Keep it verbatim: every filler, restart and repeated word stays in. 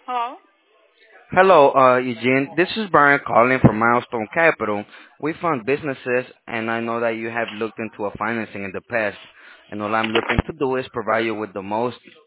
Hello? Hello, uh, Eugene. This is Brian calling from Milestone Capital. We fund businesses, and I know that you have looked into a financing in the past. And all I'm looking to do is provide you with the most